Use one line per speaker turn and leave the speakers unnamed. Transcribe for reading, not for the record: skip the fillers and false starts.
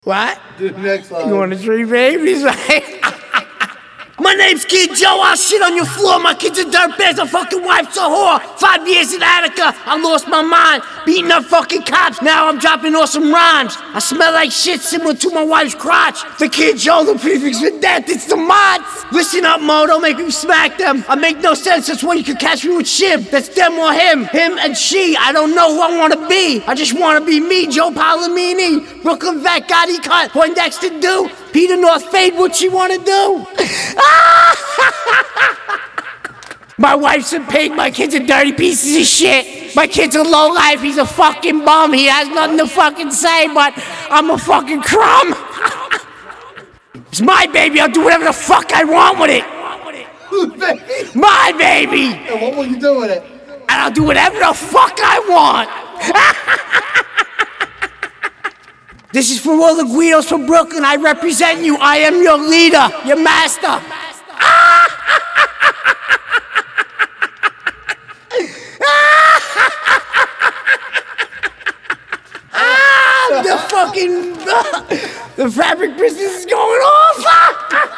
What?
Do the next line.
You want 3 babies, right? My name's Kid Joe, I'll shit on your floor. My kid's a dirtbag, my fucking wife's a whore. 5 years in Attica, I lost my mind. Beating up fucking cops, now I'm dropping awesome rhymes. I smell like shit similar to my wife's crotch. The Kid Joe, the prefix for death, it's the mods. Listen up, Mo, don't make me smack them. I make no sense, that's why you can catch me with Shib. That's them or him, him and she. I don't know who I wanna be. I just wanna be me, Joe Palomini. Brooklyn vet, Gotti cut, Poindexter do. Peter North Fade, what she wanna do? My wife's a pig, my kid's a dirty piece of shit. My kid's a lowlife, he's a fucking bum. He has nothing to fucking say, but I'm a fucking crumb. It's my baby, I'll do whatever the fuck I want with it.
Whose baby?
My baby!
And what will you do with it?
And I'll do whatever the fuck I want. This is for all the Guidos from Brooklyn. I represent you. I am your leader, your master. The fucking the fabric business is going off.